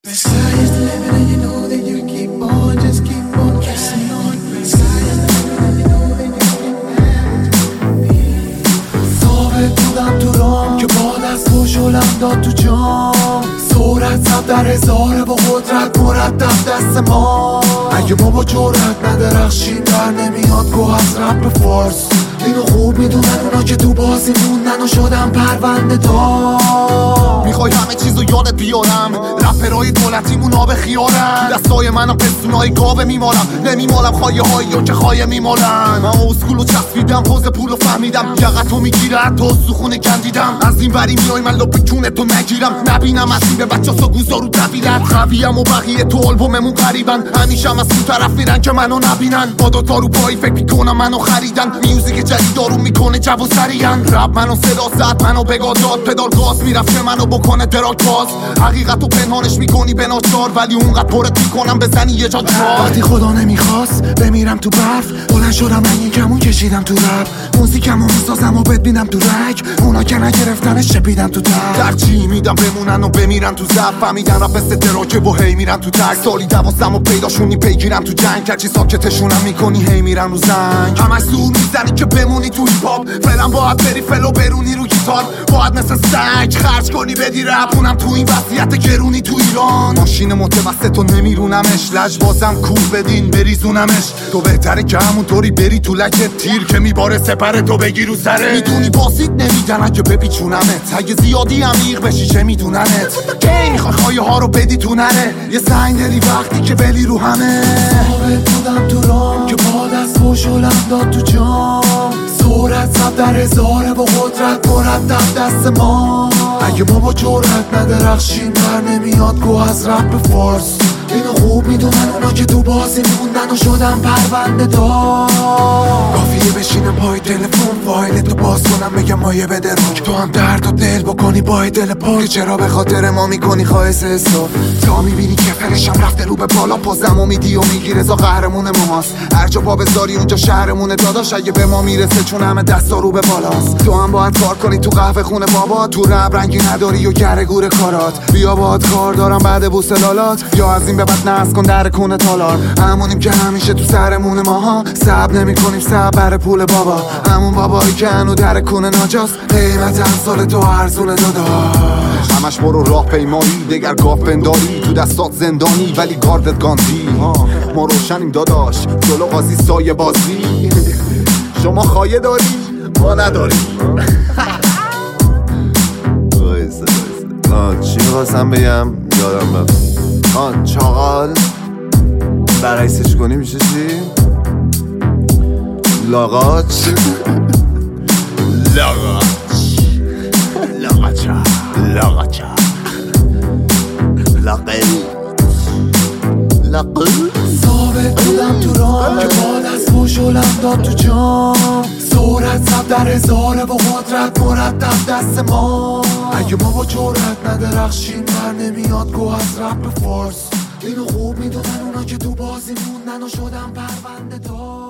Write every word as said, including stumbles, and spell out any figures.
The sky is the limit and you know that you keep on, just keep on kissing on. The sky is the limit and you know that you keep on. ثابت بودم تو رام که با دست خوشولم داد تو جام. سرعت سب در هزاره با قدرت مرتب دست ما. اگه ما با جرأت ندرخشیم در نمیاد گوه از رپ فارس. اینو خوب میدونن اونا که تو بازی موندن و شدن پرونده دار. میخوای همه چیزو یادت بیارم، رپرهای دولتیمون آب خیارن. دستای منم پستونای گاوه میمالم، نمیمالم خایه هایی یا که خایه میمالن. من اسکولو چسبیدم، حوز پولو فهمیدم، یقتو میگیره حتی سخونه کندیدم. از این وری میای من لپ کونتو نگیرم، نبینم از این به بچه سا گوزارو دبیرت. خویم و بقیه تو آلبوممون قریبن، همیشه هم از اون طرف میرن که منو نبینن. با دوتا رو پایی فکر میکنم منو خریدن. میوزیک جدید دارون میکنه جو سریعن. رب منو صدا زد منو بگاه داد، پدال گاز میرفت که منو بکنه دراک باز. حقیقتو پنهانش میکنی به ناچار، ولی اونقدر پرت میکنم بزنی یه جا جار. وقتی خدا نمیخواست بمیرم تو برف، بلند شدم من یکمون کشیدم تو رپ. موزیکمو میسازم و ببینم تو رک، اونا که نگرفتنش چپیدم تو تر. ترجیح میدم بمونن و بمیرن تو زب، فهمیدن رپ مثل دراکه و هی میرن تو تک. سالی دوازدم و پیداشونی پیگیرم تو جنگ، کرچی ساکتشونم میکنی هی میرن رو زنگ. همش زور میزنی که بمونی تو هیپ هاپ، فعلا باید بری فلو برونی رو گیتار. باید مثل سگ خرج کنی بدی رپ، اونم تو این وضعیت گرونی تو ایران. ماشین متوسط و نمیرونمش، لج بازم کور بدین بریزونمش. تو بهتره که همونطوری بری تو لکت، تیر که میباره سپر تو بگی رو سره. میدونی بازید نمیدن اگه بپیچونمت، اگه زیادی عمیق بشی چه میدوننت. کی میخوای خایه ها رو بدی تو نره، یه سنگ داری وقتی که بلی رو همه. ثابت بودم تو رام که با دست خوشولم داد تو جام. سرعت سب در هزاره با قدرت مرتب دست ما. اگه ما با جرأت ندرخشیم در نمیاد گوه از رپ فارس. اینو خوب میدونن اونا که تو بازی موندن و شدن پرونده دار. کافیه بشینم پای تلفن فایلتو باز کنم بگم مایه بده روک. تو هم درد و دل بکنی با دل پاک، چرا به خاطر ما میکنی خواهش حساب. تا میبینی که فرشم رفته رو به بالا، پازم و میدی و میگیره زا قهرمون ماست. هر جا پا بذاری اونجا شهرمونه داداش، اگه به ما میرسه چون همه دستا رو به بالاست. تو هم باید کار کنی تو قهوه خونه بابا، تو رب رنگی نداری و گره گور کارات. بیا باید کار دارم بعد بوسلالات، یا از این به بعد ناز کن در کونه تالار. همونیم که همیشه تو سرمون ماها، صبر نمی کنیم صبر بر پول بابا. همون بابایی که هنو در کونه ناجاست، قیمت امسال تو ارزونه داداش. همش برو راه پیمایی دگر گاف بنداری، تو دستات زندانی ولی گاردت گاندی. ما روشنیم داداش جلو قاضی سایه بازی. شما خایه داری ما نداریم. چی میخواستم بگم یادم رفت. آن چاقال برعکسش کنی میشه چی؟ لاغاچ. لاغاچ لاغاچا لاغاچا لاغل لاغل. ثابت بودم تو رام که با دست خوشولم داد تو جام. سرعت سب در هزاره با قدرت مرتب دست ما. اگه ما با جرأت ندرخشیم در نمیاد گوه از رپ فارس. اینو خوب میدونن اونا که تو بازی موندن و شدن پرونده دار.